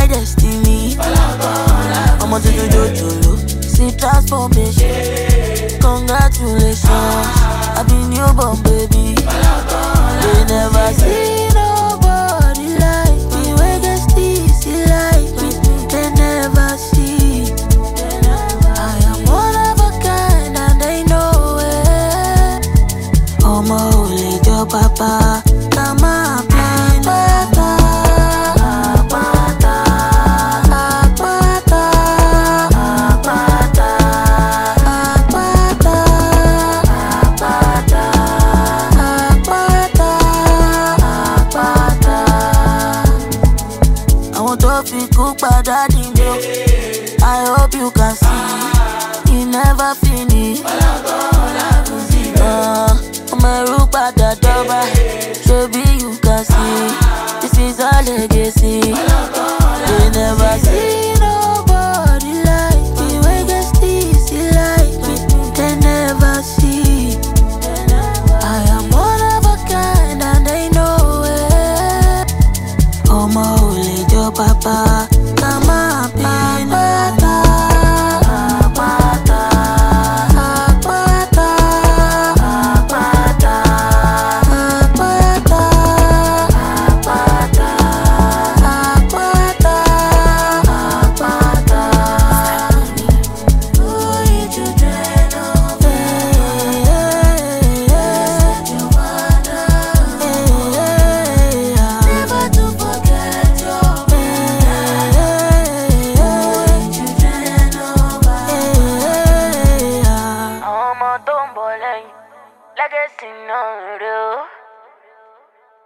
my destiny. I'm on to do jolo. See transformation. Congratulations, I be newborn baby. They never see nobody like me. We get this like me. They never see. I am one of a kind and they know it. Oh my holy your papa, come on, I hope you can see, you never finish. Maybe you can see, this is our legacy. They never see nobody like me. We get this like me. They never see. I am one of a kind and they know it. Oh my holy your papa. Come on, legacy no real.